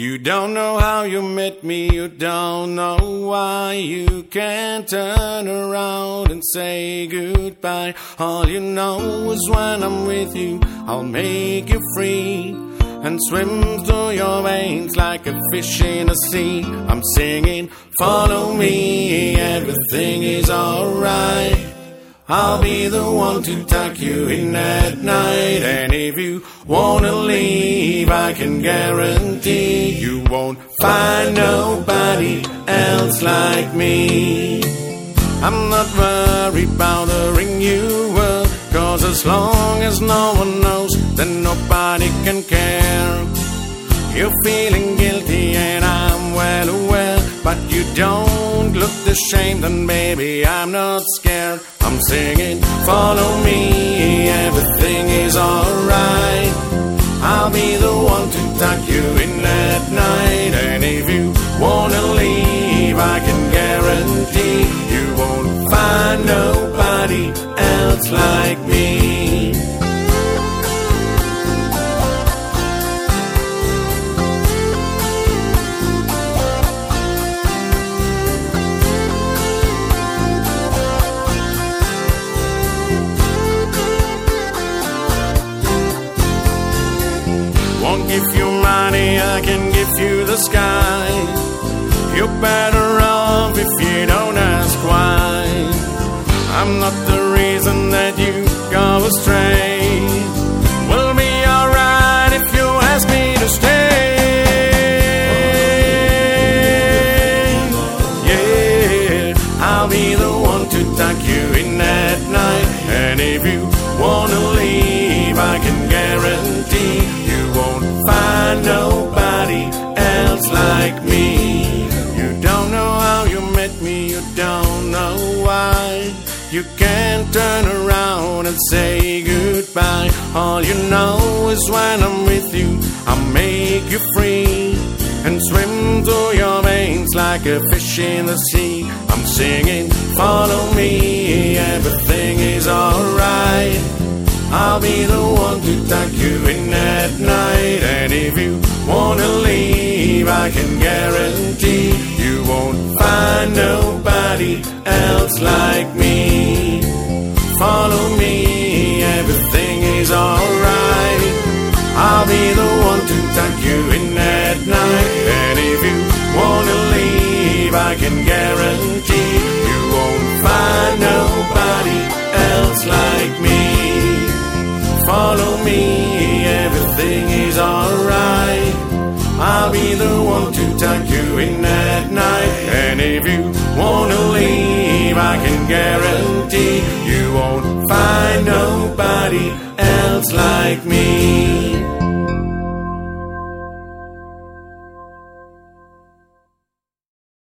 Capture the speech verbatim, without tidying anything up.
You don't know how you met me, you don't know why. You can't turn around and say goodbye. All you know is when I'm with you, I'll make you free and swim through your veins like a fish in the sea. I'm singing, follow me, everything is alright. I'll be the one to tuck you in at night. And if you wanna leave, I can guarantee you won't find nobody else like me. I'm not worried about the ring you wear, 'cause as long as no one knows, then nobody can care. You're feeling guilty and I'm well aware, but you don't look ashamed, and baby I'm not scared. I'm singing, follow me, everything is alright. I'll be the one to tuck you in at night. And if you wanna leave, I can guarantee you won't find nobody else like me. Won't give you money, I can give you the sky. You're better off if you don't ask why. I'm not the reason that you go astray. We'll be alright if you ask me to stay. Yeah, I'll be the one to tuck you in at night. And if you wanna leave, I can guarantee you won't find nobody else like me. You don't know how you met me, you don't know why. You can't turn around and say goodbye. All you know is when I'm with you, I'll make you free and swim through your veins like a fish in the sea. I'm singing, follow me, everything is alright. I'll be the one to tuck you in at night. And if you wanna leave, I can guarantee you won't find nobody else like me. Follow me, everything is alright. I'll be the one to tuck you in at night. And if you wanna leave, I can guarantee you won't find nobody else like me. Follow me, everything is alright. I'll be the one to tuck you in at night. And if you wanna leave, I can guarantee you won't find nobody else like me.